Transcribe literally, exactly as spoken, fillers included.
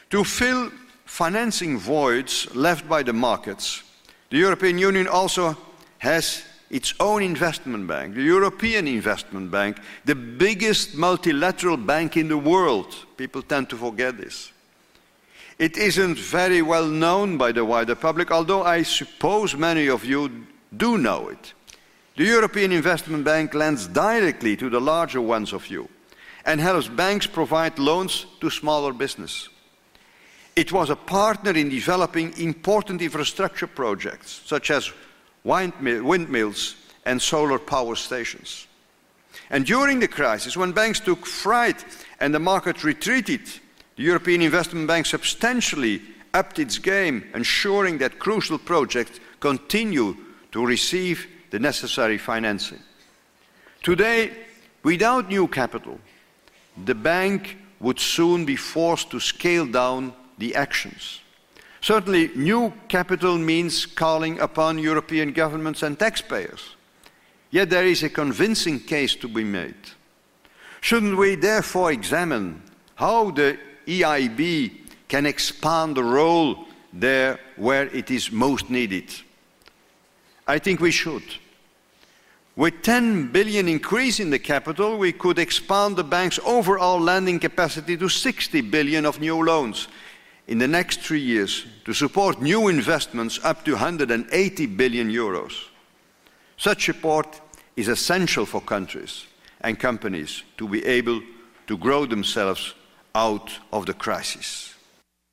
To fill financing voids left by the markets, the European Union also has its own investment bank, the European Investment Bank, the biggest multilateral bank in the world. People tend to forget this. It isn't very well known by the wider public, although I suppose many of you do know it. The European Investment Bank lends directly to the larger ones of you and helps banks provide loans to smaller business. It was a partner in developing important infrastructure projects, such as windmills and solar power stations. And during the crisis, when banks took fright and the market retreated, the European Investment Bank substantially upped its game, ensuring that crucial projects continue to receive the necessary financing. Today, without new capital, the bank would soon be forced to scale down the actions. Certainly, new capital means calling upon European governments and taxpayers. Yet there is a convincing case to be made. Shouldn't we therefore examine how the E I B can expand the role there where it is most needed? I think we should. With ten billion increase in the capital, we could expand the bank's overall lending capacity to sixty billion of new loans in the next three years to support new investments up to one hundred eighty billion euros. Such support is essential for countries and companies to be able to grow themselves out of the crisis.